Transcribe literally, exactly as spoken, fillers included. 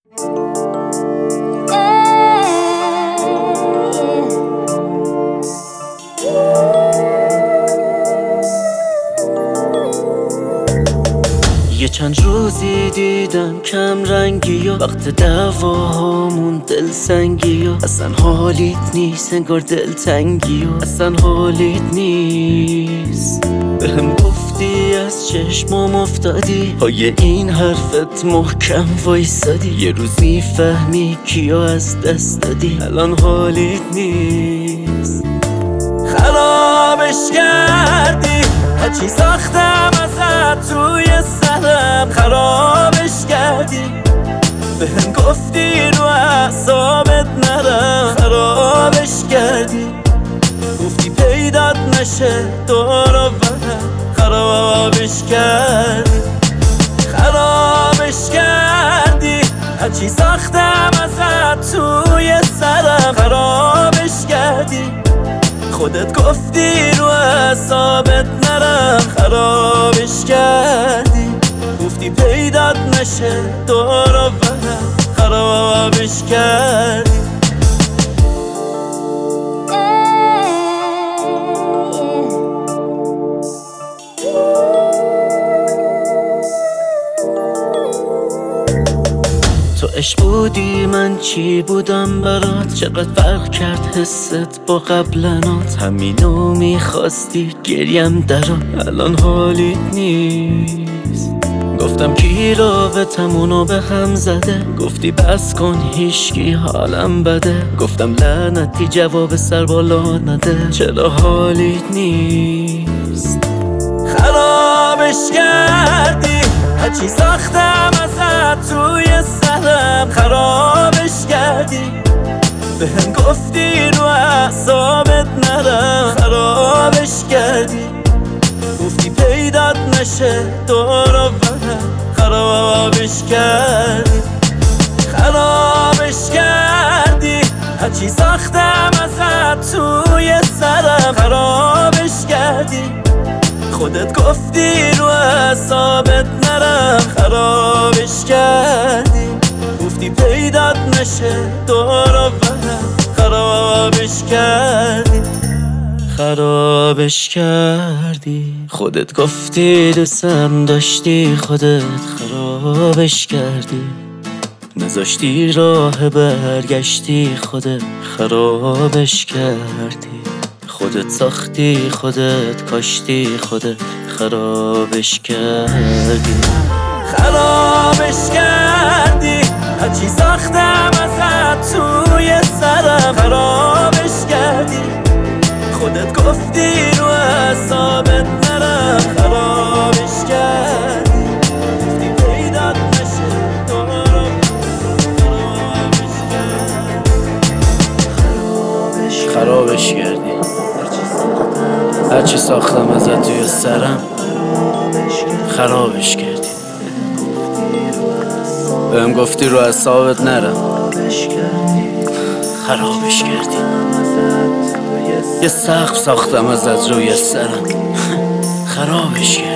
یه چند روزی دیدم کم رنگی و وقت دعواهامون دل سنگی و اصلا حالیت نیست، انگار دل تنگی و اصلا حالیت نیست. بهم گفتی از چشمام افتادی، پای این حرفت محکم وایسادی. یه روزی فهمی کیا از دست دادی، الان حالیت نیست. خرابش کردی هرچی ساختم ازت توی سرم، خرابش کردی. بهم گفتی رو اعصابت نرم، خرابش کردی. گفتی پیدات نشه دور و برم، خرابش کردی. خرابش کردی هرچی ساختم ازت توی سرم، خرابش کردی. خودت گفتی رو اعصابت نرم، خرابش کردی. گفتی پیدات نشه دور و برم، خرابش کردی. تو عشق بودی من چی بودم برات، چقدر فرق کرد حست با قبلنات. همینو میخواستی گریم درات، الان حالیت نیست. گفتم کی رابطمونو به هم زده، گفتی بس کن هیشکی حالم بده. گفتم لعنتی جواب سر بالا نده، چرا حالیت نیست. خرابش کردی هرچی ساختم ازت توی سرم، خرابش کردی. بهم گفتی رو اعصابت نرم، خرابش کردی. گفتی پیدات نشه دور و برم، خرابش کردی. خرابش کردی هرچی ساختم ازت توی سرم، خرابش کردی. خودت گفتی رو اعصابت نرم، خرابش کردی. گفتی پیدات نشه دور و برم، خرابش کردی. خرابش کردی. خودت گفتی دوستم داشتی، خودت خرابش کردی. نذاشتی راه برگشتی، خودت خرابش کردی. خودت ساختی، خودت کاشتی، خودت خرابش کردی. خرابش کردی هرچی ساختم ازت توی سرم، خرابش کردی. خودت گفتی رو اعصابت نرم، خرابش کردی. گفتی پیدات نشه دور و خرابش کردی. خرابش کردی هرچی ساختم ازت توی سرم، خرابش کردی. بهم گفتی رو اعصابت نرم، خرابش کردی. یه سقف ساختم ازت روی سرم، خرابش کردی.